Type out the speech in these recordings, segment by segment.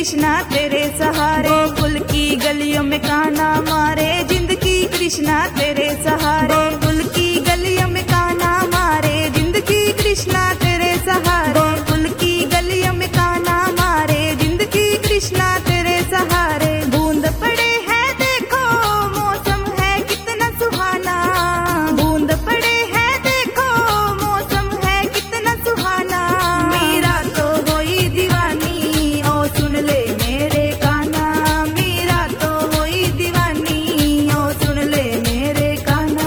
कृष्णा तेरे सहारे, गोकुल की गलियों में कान्हा मारे, जिंदगी कृष्णा तेरे सहारे, गोकुल की गलियों में कान्हा मारे, जिंदगी कृष्णा तेरे सहारे, गोकुल की गलियों में कान्हा मारे, जिंदगी कृष्णा तेरे सहारे। बूंद पड़े है देखो मौसम है कितना सुहाना, बूंद पड़े है देखो मौसम है कितना सुहाना, मेरा तो होई दीवानी ओ सुन ले मेरे कान्हा, मेरा तो होई दीवानी ओ सुन ले मेरे कान्हा।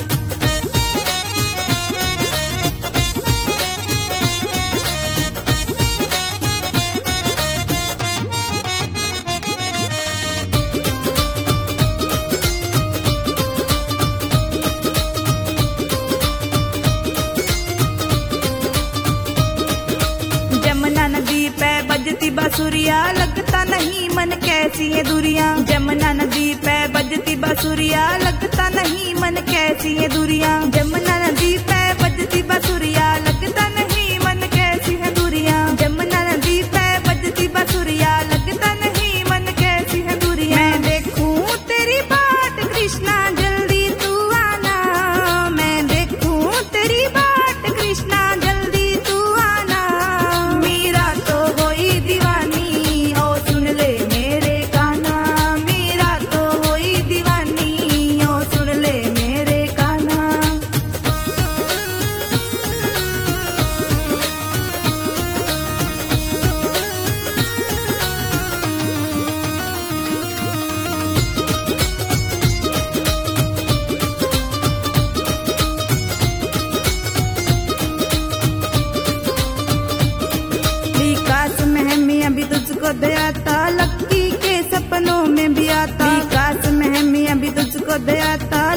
जमुना नदी पे बजती बांसुरिया, लगता नहीं मन कैसी है दूरियां, जमुना नदी पे बजती बांसुरिया, लगता नहीं मन कैसी है दूरियां, जमुना नदी पे बजती बांसुरिया, लगता नहीं मन कैसी है दूरियां, जमुना नदी पे बजती बांसुरिया, लगता नहीं मन कैसी है दूरियां। मैं देखूं तेरी बाट कृष्णा जल्दी तू आना, मैं देखूं तेरी बाट कृष्णा जल्दी तू आना, मेरा तो होई दीवानी ओ सुन ले मेरे कान्हा, मेरा तो होई दीवानी ओ सुन ले मेरे कान्हा। विकास में मैं अभी तुझको दयाता, लक्की के सपनों में भी आता, विकास में मैं अभी तुझको दयाता,